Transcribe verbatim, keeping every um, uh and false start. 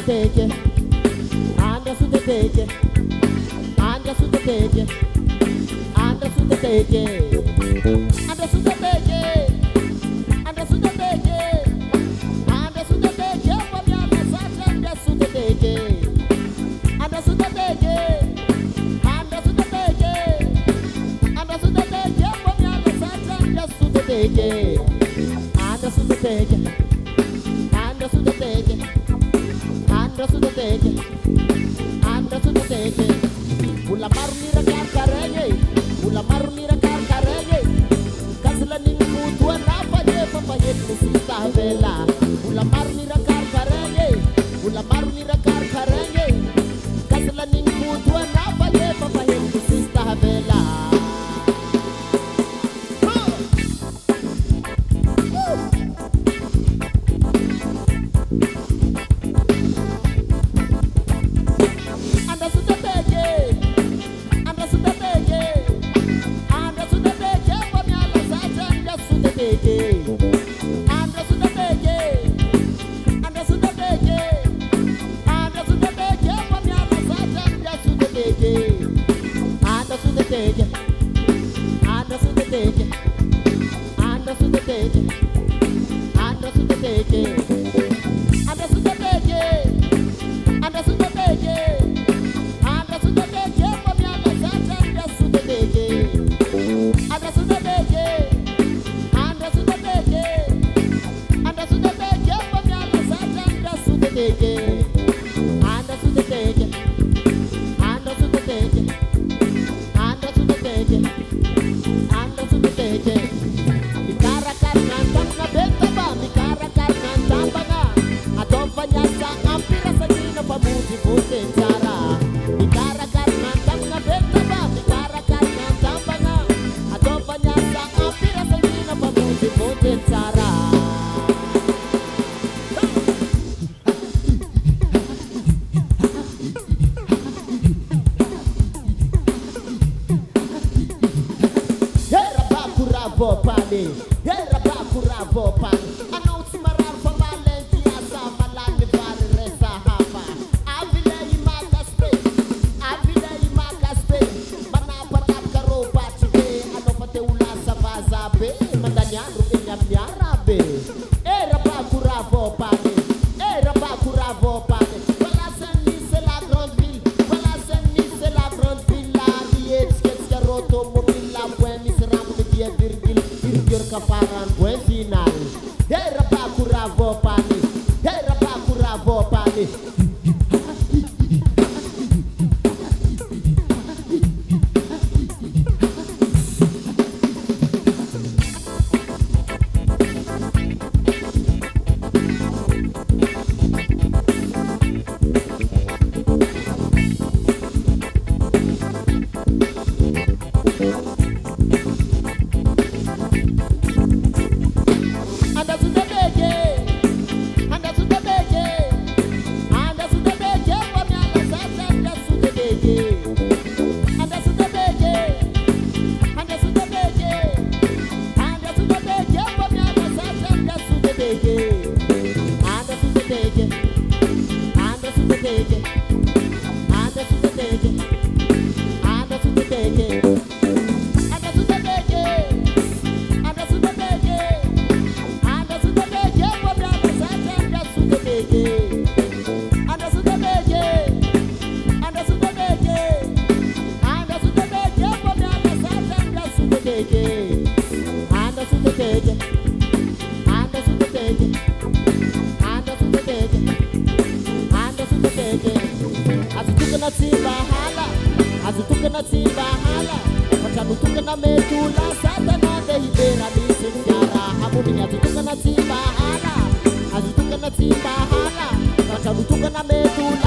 teke, anda su te teke, anda su te teke, anda su te teke, anda su te teke, anda su te teke, anda su te teke, pamiana sacha anda su te teke, anda su te teke, anda su te teke, anda su te teke, pamiana sacha anda su te teke, anda su te teke, anda su te teke. Anda su teke, anda su teke. Ula marmira karkarenge, ula marmira karkarenge. Kasla ning mutua na paje papayet musista vela. Ula marmira karkarenge, ula marmira karkarenge. Kasla ning mutua na paje papayet musista vela. Azutuka na metu